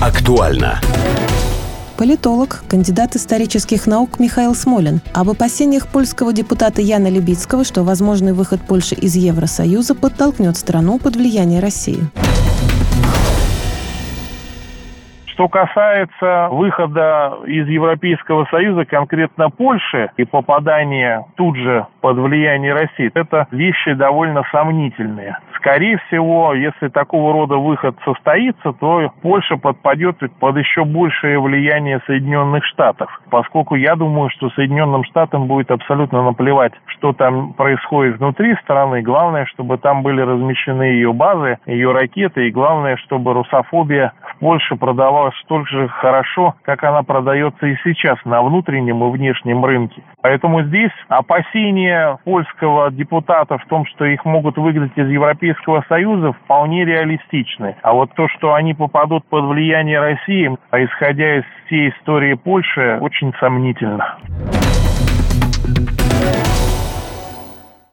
Актуально. Политолог, кандидат исторических наук Михаил Смолин об опасениях польского депутата Яна Либицкого, что возможный выход Польши из Евросоюза подтолкнет страну под влияние России. Что касается выхода из Европейского Союза, конкретно Польши, и попадания тут же под влияние России, это вещи довольно сомнительные. Скорее всего, если такого рода выход состоится, то Польша подпадет под еще большее влияние Соединенных Штатов, поскольку я думаю, что Соединенным Штатам будет абсолютно наплевать, что там происходит внутри страны. Главное, чтобы там были размещены ее базы, ее ракеты, и главное, чтобы русофобия в Польше продавалась столь же хорошо, как она продается и сейчас на внутреннем и внешнем рынке. Поэтому здесь опасения польского депутата в том, что их могут выгнать из Европейского Союза, вполне реалистичны. А вот то, что они попадут под влияние России, исходя из всей истории Польши, очень сомнительно.